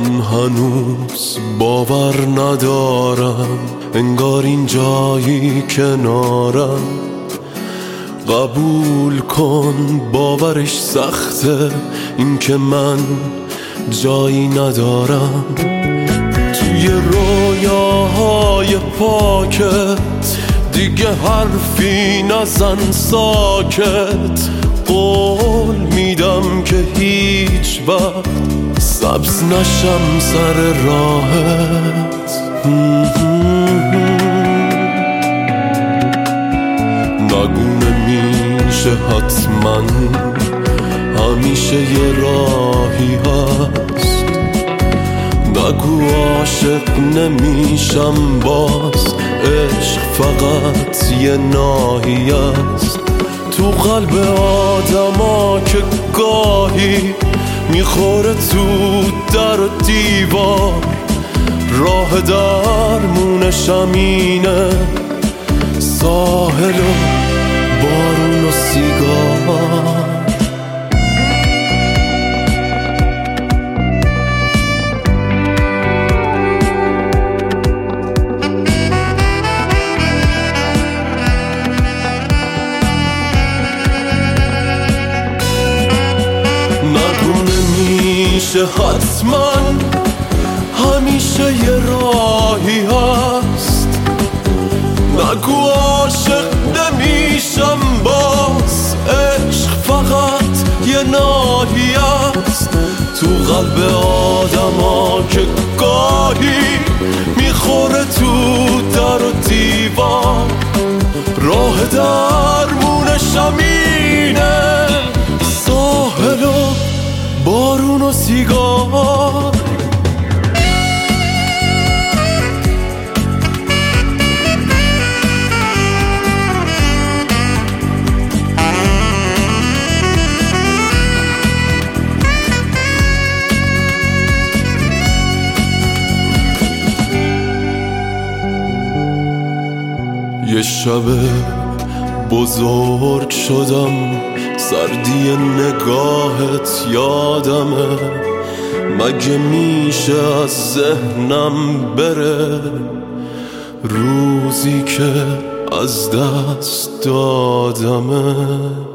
من هنوز باور ندارم، انگار این جایی کنارم. قبول کن باورش سخته، این که من جایی ندارم. توی رویاهای پاکت دیگه حرفی نزن، ساکت. قول میدم که هیچ وقت سبز نشم سر راهت. نگو نمیشه، حتما همیشه یه راهی هست. نگو عاشق نمیشم باز، عشق فقط یه ناحیه است. تو قلب آدما که گاهی میخوره تو در و دیوار، راه درمونش همینه، ساحل و بارون و سیگار. حتما همیشه یه راهی هست. نگو عاشق نمیشم باز، عشق فقط یه ناحیه است. تو قلب آدما که گاهی میخوره تو در و دیوار، راه درمونش همینه، ساحل و بارون و سیگار. یه شب بزرگ شدم، سردی نگاهت یادمه. مگه میشه از ذهنم بره روزی که از دست دادمه؟